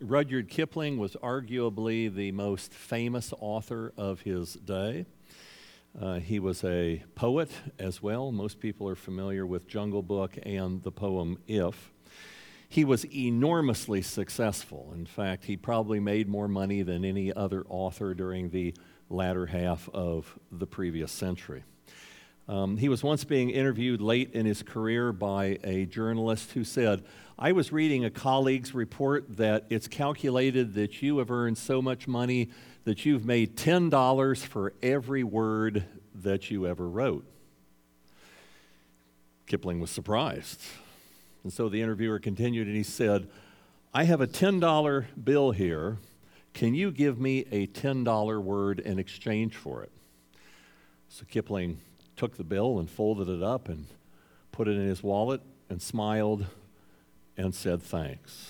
Rudyard Kipling was arguably the most famous author of his day. He was a poet as well. Most people are familiar with Jungle Book and the poem If. He was enormously successful. In fact, he probably made more money than any other author during the latter half of the previous century. He was once being interviewed late in his career by a journalist who said, "I was reading a colleague's report that it's calculated that you have earned so much money that you've made $10 for every word that you ever wrote." Kipling was surprised. And so the interviewer continued and he said, "I have a $10 bill here. Can you give me a $10 word in exchange for it?" So Kipling took the bill and folded it up and put it in his wallet and smiled and said thanks.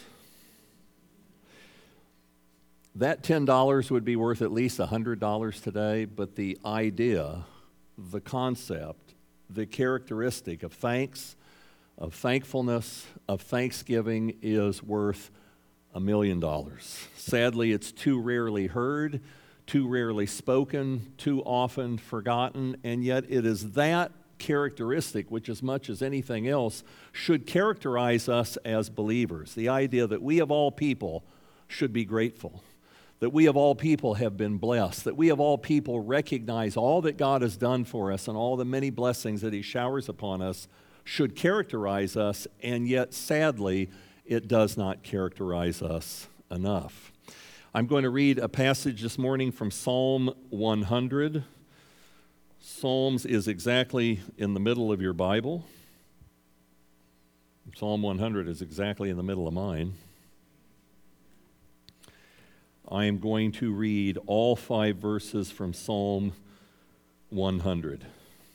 That $10 would be worth at least $100 today, but the idea, the concept, the characteristic of thanks, of thankfulness, of thanksgiving is worth $1 million. Sadly, it's too rarely heard, too rarely spoken, too often forgotten, and yet it is that characteristic which, as much as anything else, should characterize us as believers. The idea that we of all people should be grateful, that we of all people have been blessed, that we of all people recognize all that God has done for us and all the many blessings that He showers upon us should characterize us, and yet, sadly, it does not characterize us enough. I'm going to read a passage this morning from Psalm 100. Psalms is exactly in the middle of your Bible. Psalm 100 is exactly in the middle of mine. I am going to read all 5 verses from Psalm 100.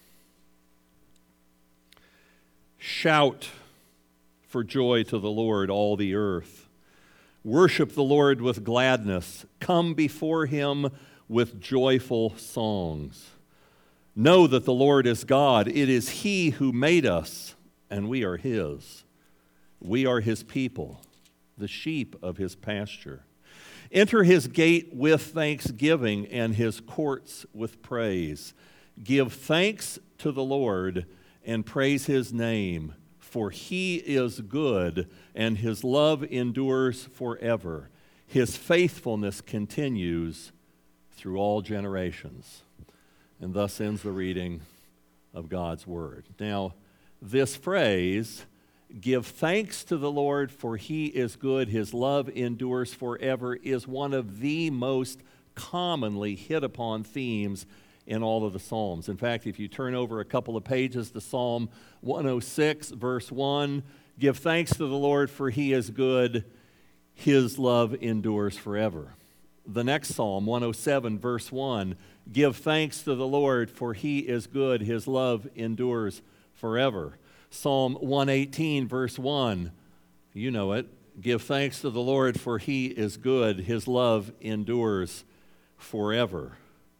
Shout for joy to the Lord, all the earth. Worship the Lord with gladness. Come before Him with joyful songs. Know that the Lord is God. It is He who made us, and we are His. We are His people, the sheep of His pasture. Enter His gate with thanksgiving and His courts with praise. Give thanks to the Lord and praise His name, for He is good, and His love endures forever. His faithfulness continues through all generations. And thus ends the reading of God's Word. Now, this phrase, give thanks to the Lord, for He is good, His love endures forever, is one of the most commonly hit upon themes in all of the Psalms. In fact, if you turn over a couple of pages to Psalm 106, verse 1, give thanks to the Lord, for He is good, His love endures forever. The next Psalm, 107, verse 1, give thanks to the Lord, for He is good, His love endures forever. Psalm 118, verse 1, you know it, give thanks to the Lord, for He is good, His love endures forever.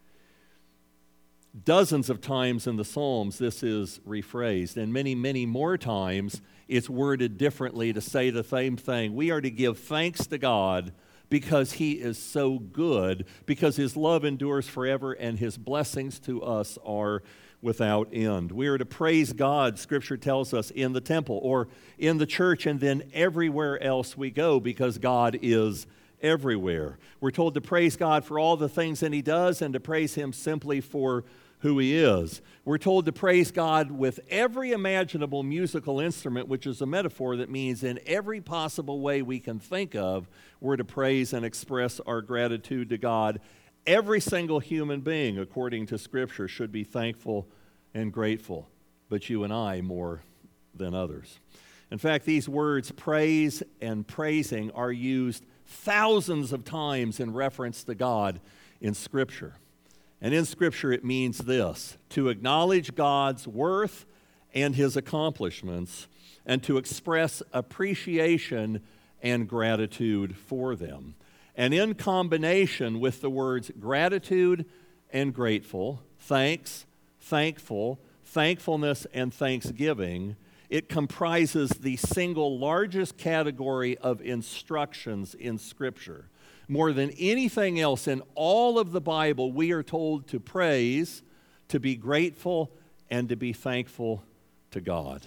Dozens of times in the Psalms this is rephrased, and many, many more times it's worded differently to say the same thing. We are to give thanks to God because He is so good, because His love endures forever and His blessings to us are without end. We are to praise God, Scripture tells us, in the temple or in the church and then everywhere else we go, because God is everywhere. We're told to praise God for all the things that He does and to praise Him simply for who He is. We're told to praise God with every imaginable musical instrument, which is a metaphor that means in every possible way we can think of, we're to praise and express our gratitude to God. Every single human being, according to Scripture, should be thankful and grateful, but you and I more than others. In fact, these words, praise and praising, are used thousands of times in reference to God in Scripture. And in Scripture it means this: to acknowledge God's worth and His accomplishments, and to express appreciation and gratitude for them. And in combination with the words gratitude and grateful, thanks, thankful, thankfulness, and thanksgiving, it comprises the single largest category of instructions in Scripture. More than anything else in all of the Bible, we are told to praise, to be grateful, and to be thankful to God.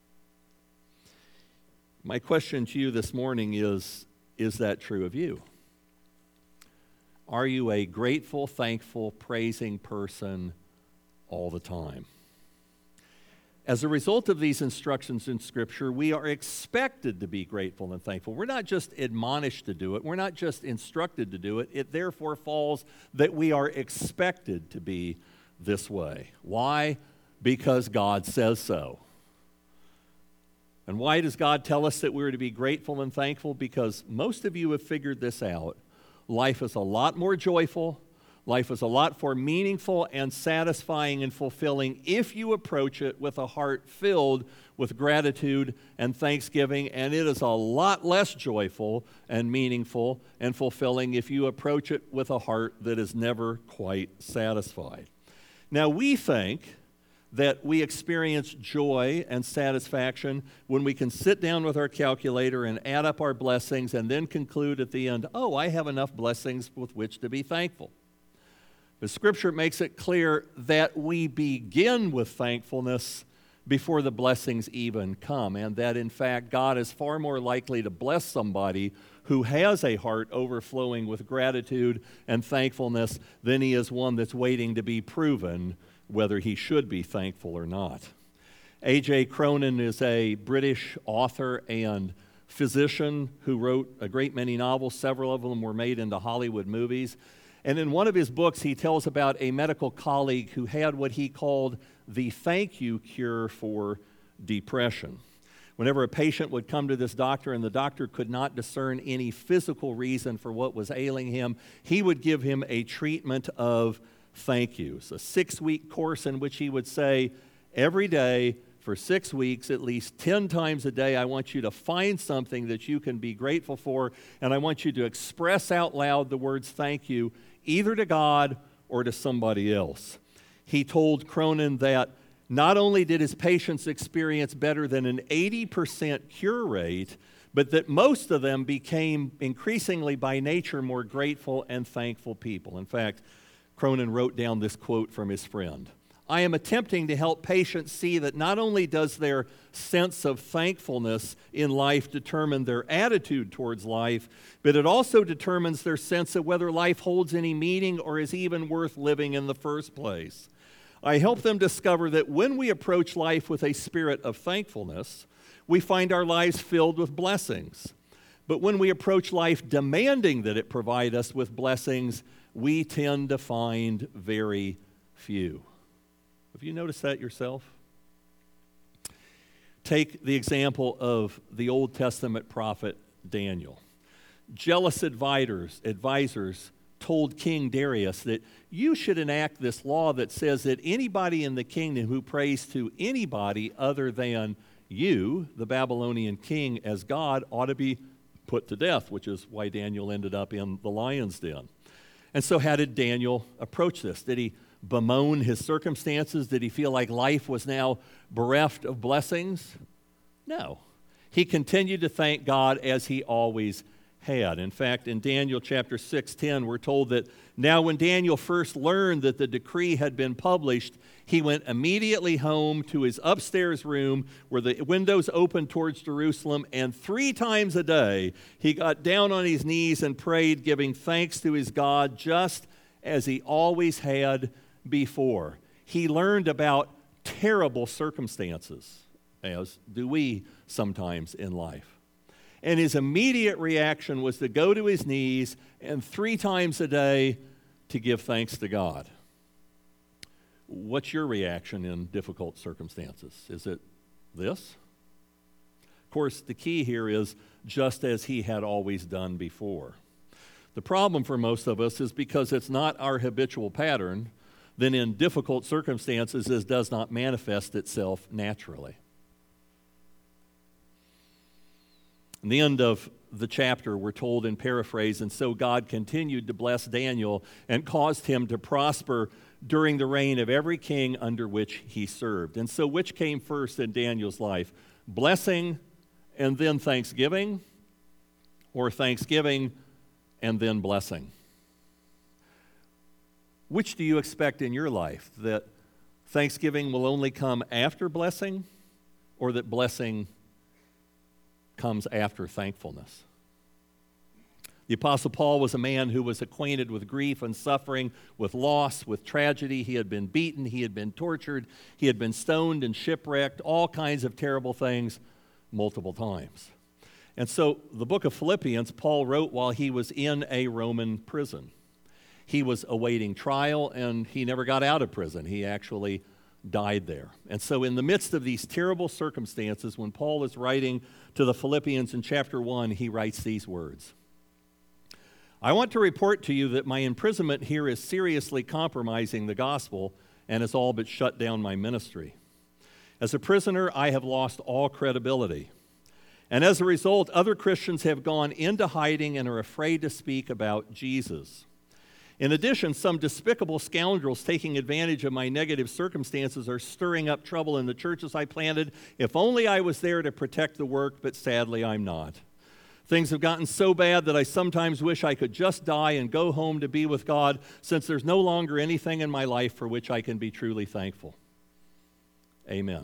My question to you this morning is that true of you? Are you a grateful, thankful, praising person all the time? As a result of these instructions in Scripture, we are expected to be grateful and thankful. We're not just admonished to do it. We're not just instructed to do it. It therefore falls that we are expected to be this way. Why? Because God says so. And why does God tell us that we're to be grateful and thankful? Because most of you have figured this out. Life is a lot more joyful. Life is a lot more meaningful and satisfying and fulfilling if you approach it with a heart filled with gratitude and thanksgiving, and it is a lot less joyful and meaningful and fulfilling if you approach it with a heart that is never quite satisfied. Now, we think that we experience joy and satisfaction when we can sit down with our calculator and add up our blessings and then conclude at the end, oh, I have enough blessings with which to be thankful. The Scripture makes it clear that we begin with thankfulness before the blessings even come, and that in fact God is far more likely to bless somebody who has a heart overflowing with gratitude and thankfulness than he is one that's waiting to be proven whether he should be thankful or not. A.J. Cronin is a British author and physician who wrote a great many novels. Several of them were made into Hollywood movies. And in one of his books, he tells about a medical colleague who had what he called the thank you cure for depression. Whenever a patient would come to this doctor and the doctor could not discern any physical reason for what was ailing him, he would give him a treatment of thank yous, a 6-week course in which he would say, every day for 6 weeks, at least 10 times a day, I want you to find something that you can be grateful for, and I want you to express out loud the words thank you, either to God or to somebody else. He told Cronin that not only did his patients experience better than an 80% cure rate, but that most of them became increasingly by nature more grateful and thankful people. In fact, Cronin wrote down this quote from his friend. I am attempting to help patients see that not only does their sense of thankfulness in life determine their attitude towards life, but it also determines their sense of whether life holds any meaning or is even worth living in the first place. I help them discover that when we approach life with a spirit of thankfulness, we find our lives filled with blessings. But when we approach life demanding that it provide us with blessings, we tend to find very few. Have you noticed that yourself? Take the example of the Old Testament prophet Daniel. Jealous advisors told King Darius that you should enact this law that says that anybody in the kingdom who prays to anybody other than you, the Babylonian king, as God, ought to be put to death, which is why Daniel ended up in the lion's den. And so how did Daniel approach this? Did he bemoan his circumstances? Did he feel like life was now bereft of blessings? No. He continued to thank God as he always had. In fact, in Daniel chapter 6:10, we're told that now when Daniel first learned that the decree had been published, he went immediately home to his upstairs room where the windows opened towards Jerusalem, and 3 times a day he got down on his knees and prayed, giving thanks to his God just as he always had before. He learned about terrible circumstances, as do we sometimes in life. And his immediate reaction was to go to his knees and 3 times a day to give thanks to God. What's your reaction in difficult circumstances? Is it this? Of course, the key here is just as he had always done before. The problem for most of us is because it's not our habitual pattern, then in difficult circumstances it does not manifest itself naturally. In the end of the chapter, we're told in paraphrase, and so God continued to bless Daniel and caused him to prosper during the reign of every king under which he served. And so which came first in Daniel's life, Blessing and then thanksgiving, or thanksgiving and then blessing? Which do you expect in your life? That thanksgiving will only come after blessing, or that blessing comes after thankfulness? The Apostle Paul was a man who was acquainted with grief and suffering, with loss, with tragedy. He had been beaten, he had been tortured, he had been stoned and shipwrecked, all kinds of terrible things multiple times. And so the book of Philippians, Paul wrote while he was in a Roman prison. He was awaiting trial, and he never got out of prison. He actually died there. And so in the midst of these terrible circumstances, when Paul is writing to the Philippians in chapter 1, he writes these words: I want to report to you that my imprisonment here is seriously compromising the gospel and has all but shut down my ministry. As a prisoner, I have lost all credibility. And as a result, other Christians have gone into hiding and are afraid to speak about Jesus. In addition, some despicable scoundrels taking advantage of my negative circumstances are stirring up trouble in the churches I planted. If only I was there to protect the work, but sadly I'm not. Things have gotten so bad that I sometimes wish I could just die and go home to be with God, since there's no longer anything in my life for which I can be truly thankful. Amen.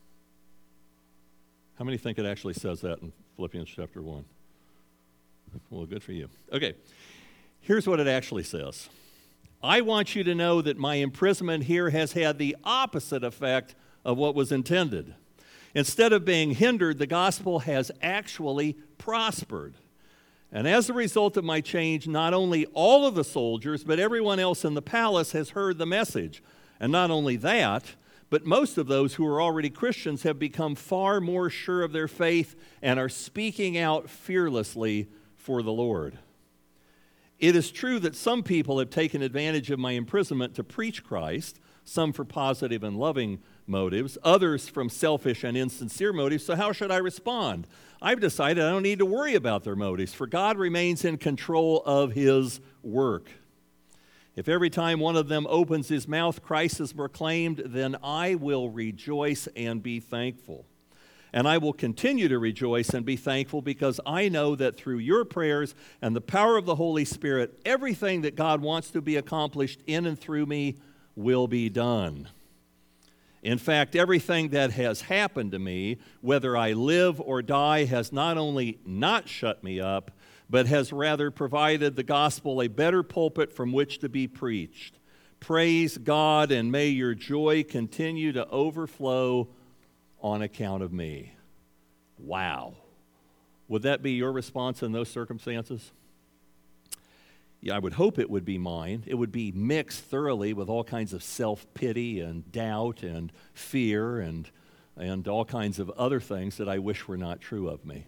How many think it actually says that in Philippians chapter 1? Well, good for you. Okay, here's what it actually says. I want you to know that my imprisonment here has had the opposite effect of what was intended. Instead of being hindered, the gospel has actually prospered. And as a result of my change, not only all of the soldiers, but everyone else in the palace has heard the message. And not only that, but most of those who are already Christians have become far more sure of their faith and are speaking out fearlessly for the Lord. It is true that some people have taken advantage of my imprisonment to preach Christ, some for positive and loving motives, others from selfish and insincere motives. So how should I respond? I've decided I don't need to worry about their motives, for God remains in control of his work. If every time one of them opens his mouth, Christ is proclaimed, then I will rejoice and be thankful. And I will continue to rejoice and be thankful, because I know that through your prayers and the power of the Holy Spirit, everything that God wants to be accomplished in and through me will be done. In fact, everything that has happened to me, whether I live or die, has not only not shut me up, but has rather provided the gospel a better pulpit from which to be preached. Praise God, and may your joy continue to overflow on account of me. Wow. Would that be your response in those circumstances? Yeah, I would hope it would be mine. It would be mixed thoroughly with all kinds of self-pity and doubt and fear and all kinds of other things that I wish were not true of me.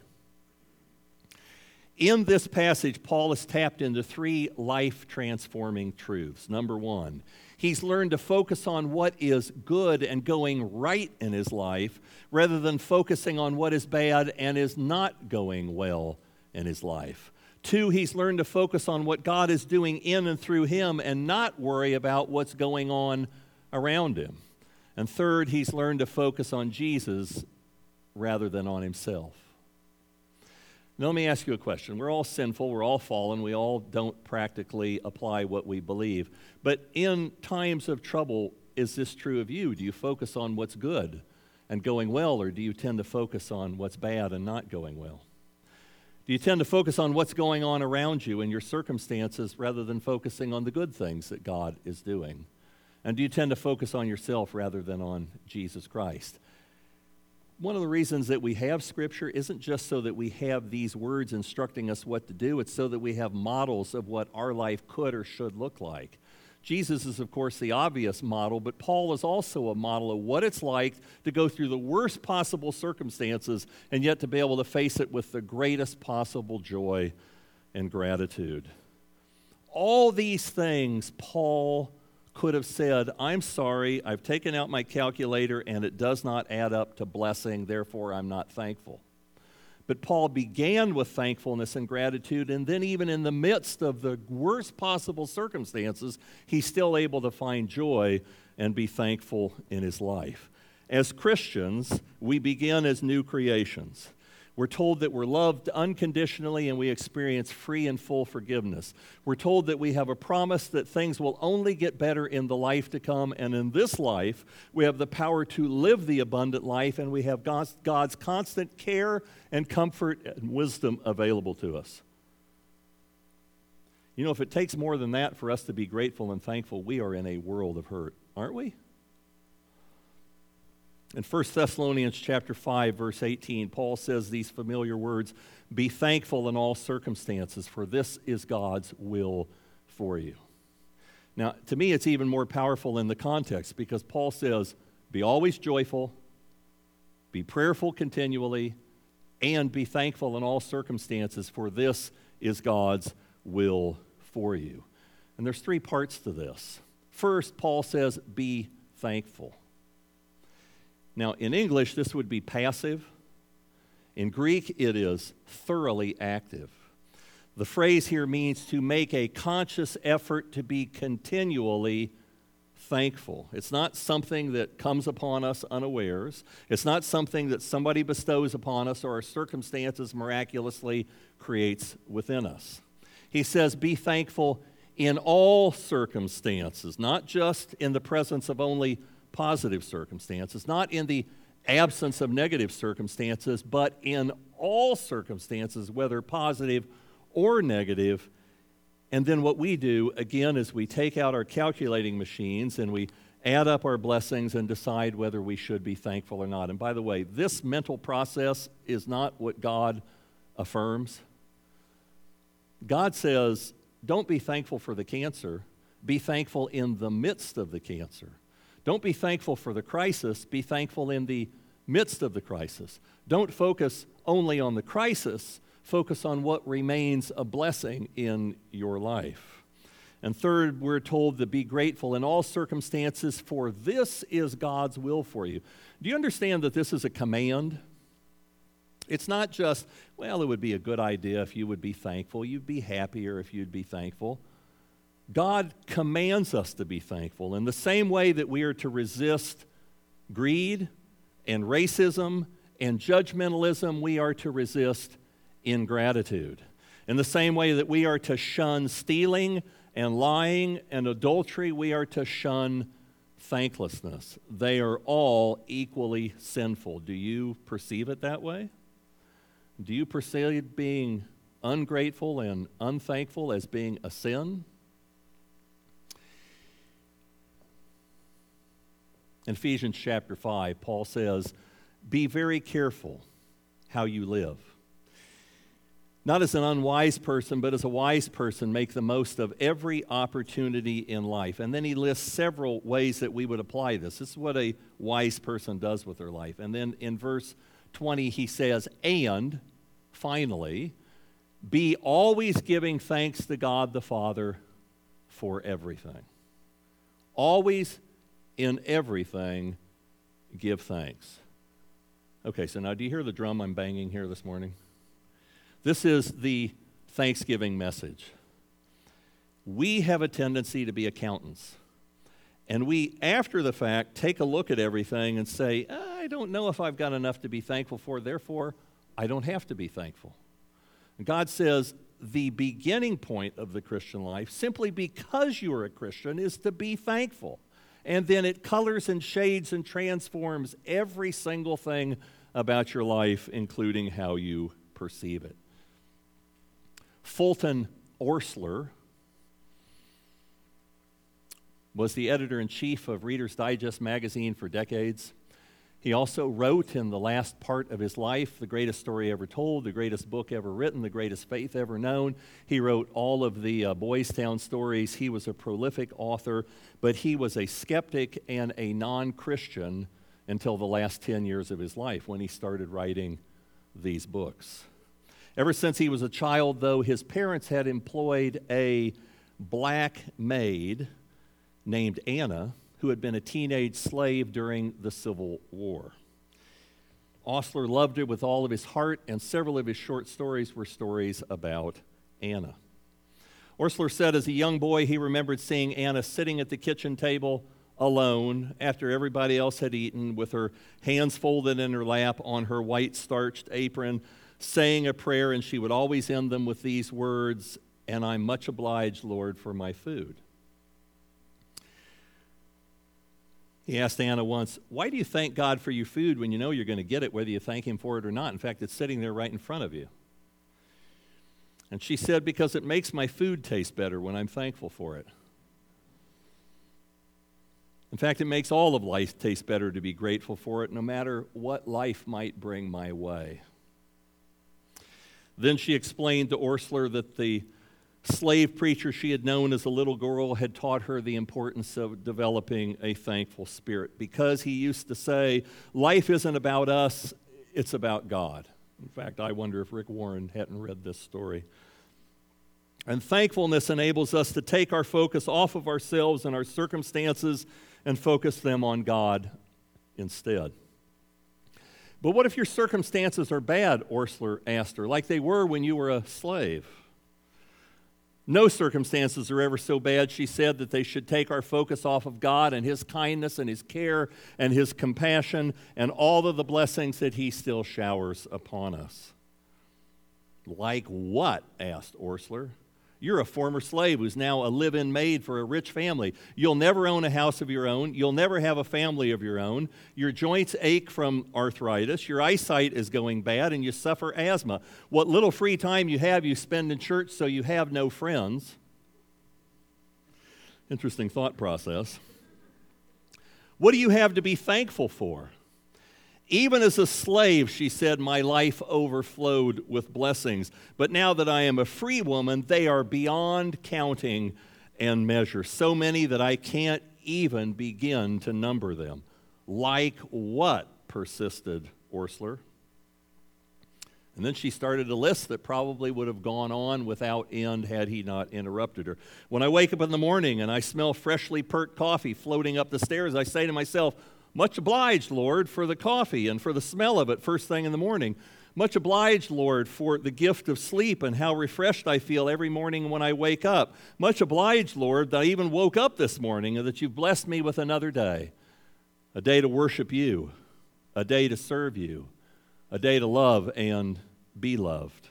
In this passage, Paul has tapped into 3 life-transforming truths. Number 1, he's learned to focus on what is good and going right in his life, rather than focusing on what is bad and is not going well in his life. 2, he's learned to focus on what God is doing in and through him and not worry about what's going on around him. And 3rd, he's learned to focus on Jesus rather than on himself. Now, let me ask you a question. We're all sinful, we're all fallen, we all don't practically apply what we believe. But in times of trouble, is this true of you? Do you focus on what's good and going well, or do you tend to focus on what's bad and not going well? Do you tend to focus on what's going on around you and your circumstances rather than focusing on the good things that God is doing? And do you tend to focus on yourself rather than on Jesus Christ? One of the reasons that we have Scripture isn't just so that we have these words instructing us what to do. It's so that we have models of what our life could or should look like. Jesus is, of course, the obvious model, but Paul is also a model of what it's like to go through the worst possible circumstances and yet to be able to face it with the greatest possible joy and gratitude. All these things, Paul could have said, I'm sorry, I've taken out my calculator and it does not add up to blessing, therefore I'm not thankful. But Paul began with thankfulness and gratitude, and then even in the midst of the worst possible circumstances, he's still able to find joy and be thankful in his life. As Christians, we begin as new creations. We're told that we're loved unconditionally and we experience free and full forgiveness. We're told that we have a promise that things will only get better in the life to come, and in this life, we have the power to live the abundant life, and we have God's constant care and comfort and wisdom available to us. You know, if it takes more than that for us to be grateful and thankful, we are in a world of hurt, aren't we? In 1 Thessalonians chapter 5, verse 18, Paul says these familiar words, "Be thankful in all circumstances, for this is God's will for you." Now, to me, it's even more powerful in the context because Paul says, be always joyful, be prayerful continually, and be thankful in all circumstances, for this is God's will for you. And there's three parts to this. First, Paul says, be thankful. Now, in English, this would be passive. In Greek, it is thoroughly active. The phrase here means to make a conscious effort to be continually thankful. It's not something that comes upon us unawares. It's not something that somebody bestows upon us or our circumstances miraculously creates within us. He says, be thankful in all circumstances, not just in the presence of only positive circumstances, not in the absence of negative circumstances, but in all circumstances, whether positive or negative. And then what we do, again, is we take out our calculating machines and we add up our blessings and decide whether we should be thankful or not. And by the way, this mental process is not what God affirms. God says, don't be thankful for the cancer, be thankful in the midst of the cancer. Don't be thankful for the crisis, be thankful in the midst of the crisis. Don't focus only on the crisis, focus on what remains a blessing in your life. And third, we're told to be grateful in all circumstances, for this is God's will for you. Do you understand that this is a command? It's not just, well, it would be a good idea if you would be thankful, you'd be happier if you'd be thankful. God commands us to be thankful in the same way that we are to resist greed and racism and judgmentalism. We are to resist ingratitude. In the same way that we are to shun stealing and lying and adultery, we are to shun thanklessness. They are all equally sinful. Do you perceive it that way? Do you perceive being ungrateful and unthankful as being a sin? In Ephesians chapter 5, Paul says, be very careful how you live. Not as an unwise person, but as a wise person, make the most of every opportunity in life. And then he lists several ways that we would apply this. This is what a wise person does with their life. And then in verse 20, he says, and finally, be always giving thanks to God the Father for everything. Always in everything, give thanks. Okay, so now do you hear the drum I'm banging here this morning? This is the Thanksgiving message. We have a tendency to be accountants. And we, after the fact, take a look at everything and say, I don't know if I've got enough to be thankful for, therefore, I don't have to be thankful. And God says the beginning point of the Christian life, simply because you are a Christian, is to be thankful. And then it colors and shades and transforms every single thing about your life, including how you perceive it. Fulton Orsler was the editor-in-chief of Reader's Digest magazine for decades. He also wrote in the last part of his life, The Greatest Story Ever Told, the greatest book ever written, the greatest faith ever known. He wrote all of the Boys Town stories. He was a prolific author, but he was a skeptic and a non-Christian until the last 10 years of his life when he started writing these books. Ever since he was a child, though, his parents had employed a black maid named Anna, who had been a teenage slave during the Civil War. Osler loved her with all of his heart, and several of his short stories were stories about Anna. Osler said as a young boy he remembered seeing Anna sitting at the kitchen table alone after everybody else had eaten, with her hands folded in her lap on her white starched apron, saying a prayer, and she would always end them with these words, "And I'm much obliged, Lord, for my food." He asked Anna once, "Why do you thank God for your food when you know you're going to get it, whether you thank him for it or not? In fact, it's sitting there right in front of you." And she said, "Because it makes my food taste better when I'm thankful for it." In fact, it makes all of life taste better to be grateful for it, no matter what life might bring my way. Then she explained to Orstler that the slave preacher she had known as a little girl had taught her the importance of developing a thankful spirit, because he used to say, life isn't about us, it's about God. In fact, I wonder if Rick Warren hadn't read this story. And thankfulness enables us to take our focus off of ourselves and our circumstances and focus them on God instead. But what if your circumstances are bad, Orstler asked her, like they were when you were a slave? No circumstances are ever so bad, she said, that they should take our focus off of God and his kindness and his care and his compassion and all of the blessings that he still showers upon us. Like what? Asked Orstler. You're a former slave who's now a live-in maid for a rich family. You'll never own a house of your own. You'll never have a family of your own. Your joints ache from arthritis. Your eyesight is going bad, and you suffer asthma. What little free time you have, you spend in church, so you have no friends. Interesting thought process. What do you have to be thankful for? Even as a slave, she said, my life overflowed with blessings. But now that I am a free woman, they are beyond counting and measure. So many that I can't even begin to number them. Like what? Persisted Orstler. And then she started a list that probably would have gone on without end had he not interrupted her. When I wake up in the morning and I smell freshly perked coffee floating up the stairs, I say to myself, much obliged, Lord, for the coffee and for the smell of it first thing in the morning. Much obliged, Lord, for the gift of sleep and how refreshed I feel every morning when I wake up. Much obliged, Lord, that I even woke up this morning and that you've blessed me with another day. A day to worship you, a day to serve you, a day to love and be loved.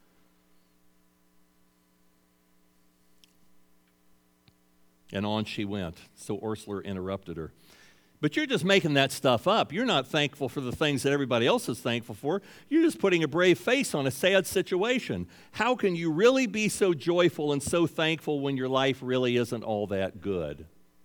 And on she went. So Orstler interrupted her. But you're just making that stuff up. You're not thankful for the things that everybody else is thankful for. You're just putting a brave face on a sad situation. How can you really be so joyful and so thankful when your life really isn't all that good?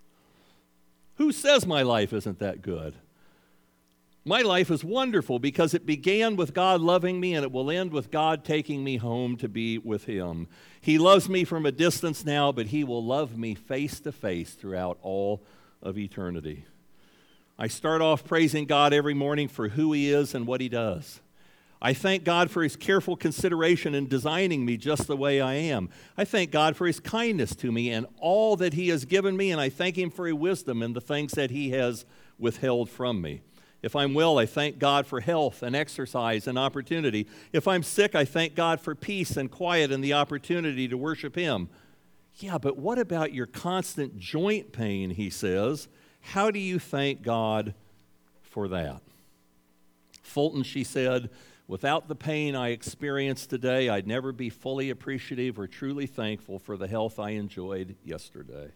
Who says my life isn't that good? My life is wonderful because it began with God loving me, and it will end with God taking me home to be with him. He loves me from a distance now, but he will love me face to face throughout all of eternity. I start off praising God every morning for who he is and what he does. I thank God for his careful consideration in designing me just the way I am. I thank God for his kindness to me and all that he has given me, and I thank him for his wisdom in the things that he has withheld from me. If I'm well, I thank God for health and exercise and opportunity. If I'm sick, I thank God for peace and quiet and the opportunity to worship him. Yeah, but what about your constant joint pain, he says? How do you thank God for that? Fulton, she said, without the pain I experience today, I'd never be fully appreciative or truly thankful for the health I enjoyed yesterday.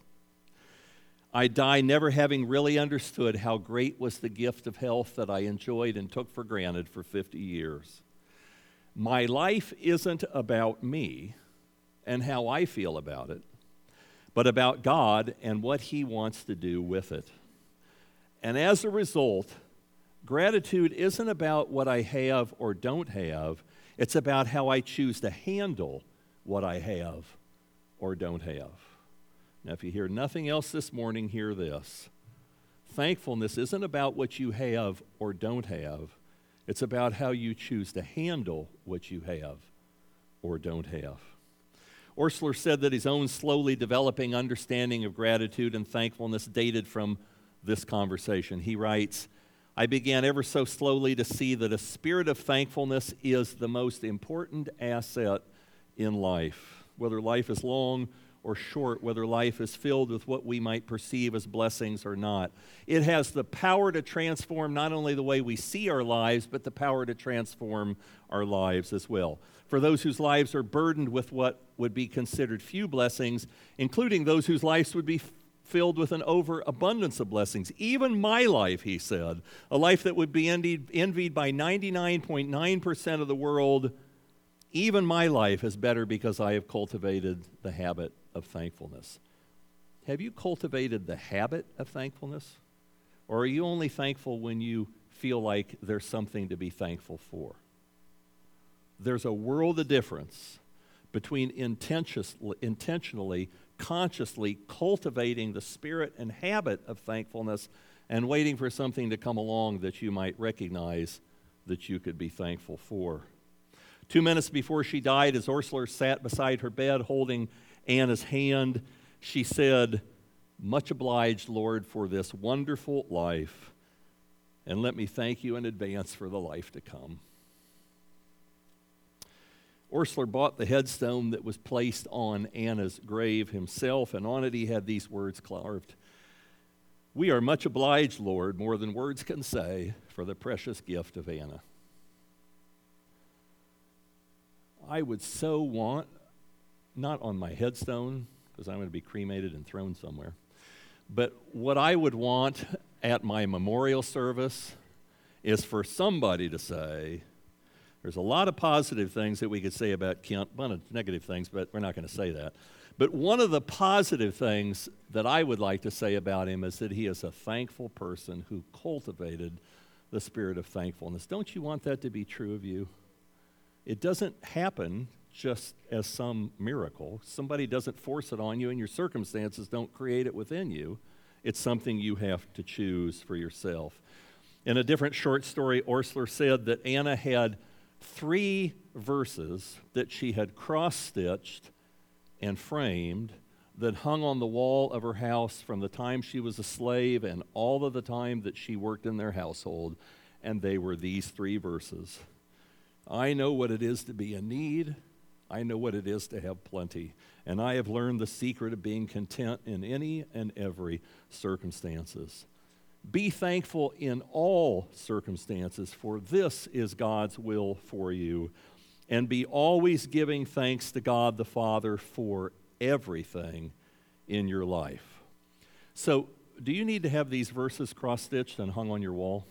I die never having really understood how great was the gift of health that I enjoyed and took for granted for 50 years. My life isn't about me and how I feel about it, but about God and what he wants to do with it. And as a result, gratitude isn't about what I have or don't have. It's about how I choose to handle what I have or don't have. Now, if you hear nothing else this morning, hear this. Thankfulness isn't about what you have or don't have. It's about how you choose to handle what you have or don't have. Orstler said that his own slowly developing understanding of gratitude and thankfulness dated from this conversation. He writes, I began ever so slowly to see that a spirit of thankfulness is the most important asset in life. Whether life is long or short, whether life is filled with what we might perceive as blessings or not. It has the power to transform not only the way we see our lives, but the power to transform our lives as well. For those whose lives are burdened with what would be considered few blessings, including those whose lives would be filled with an overabundance of blessings. Even my life, he said, a life that would be envied by 99.9% of the world, even my life is better because I have cultivated the habit of thankfulness. Have you cultivated the habit of thankfulness? Or are you only thankful when you feel like there's something to be thankful for? There's a world of difference between intentionally, consciously cultivating the spirit and habit of thankfulness and waiting for something to come along that you might recognize that you could be thankful for. 2 minutes before she died, as Ursula sat beside her bed holding Anna's hand, she said, "Much obliged, Lord, for this wonderful life, and let me thank you in advance for the life to come." Ursula bought the headstone that was placed on Anna's grave himself, and on it he had these words carved: "We are much obliged, Lord, more than words can say, for the precious gift of Anna." I would so want, not on my headstone, because I'm going to be cremated and thrown somewhere, but what I would want at my memorial service is for somebody to say, there's a lot of positive things that we could say about Kent, one of negative things, but we're not going to say that. But one of the positive things that I would like to say about him is that he is a thankful person who cultivated the spirit of thankfulness. Don't you want that to be true of you? It doesn't happen just as some miracle. Somebody doesn't force it on you, and your circumstances don't create it within you. It's something you have to choose for yourself. In a different short story, Ursula said that Anna had 3 verses that she had cross-stitched and framed that hung on the wall of her house from the time she was a slave and all of the time that she worked in their household, and they were these 3 verses. "I know what it is to be in need. I know what it is to have plenty. And I have learned the secret of being content in any and every circumstances. Be thankful in all circumstances, for this is God's will for you. And be always giving thanks to God the Father for everything in your life." So, do you need to have these verses cross-stitched and hung on your wall?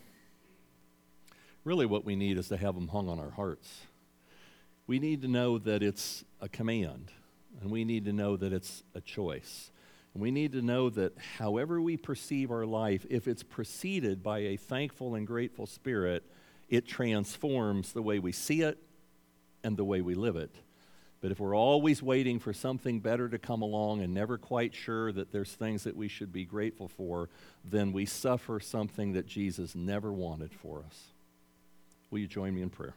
Really what we need is to have them hung on our hearts. We need to know that it's a command, and we need to know that it's a choice. And we need to know that however we perceive our life, if it's preceded by a thankful and grateful spirit, it transforms the way we see it and the way we live it. But if we're always waiting for something better to come along and never quite sure that there's things that we should be grateful for, then we suffer something that Jesus never wanted for us. Will you join me in prayer?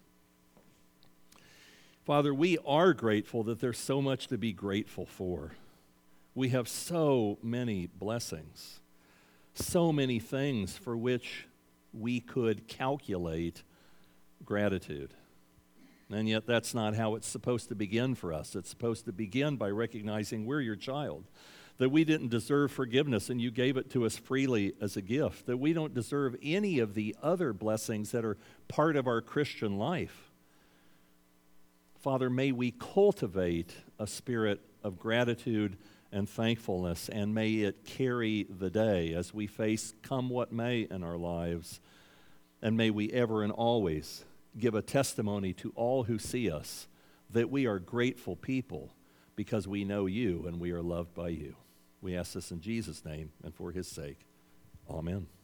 Father, we are grateful that there's so much to be grateful for. We have so many blessings, so many things for which we could calculate gratitude. And yet that's not how it's supposed to begin for us. It's supposed to begin by recognizing we're your child, that we didn't deserve forgiveness and you gave it to us freely as a gift, that we don't deserve any of the other blessings that are part of our Christian life. Father, may we cultivate a spirit of gratitude and thankfulness, and may it carry the day as we face come what may in our lives, and may we ever and always give a testimony to all who see us that we are grateful people because we know you and we are loved by you. We ask this in Jesus' name and for his sake. Amen.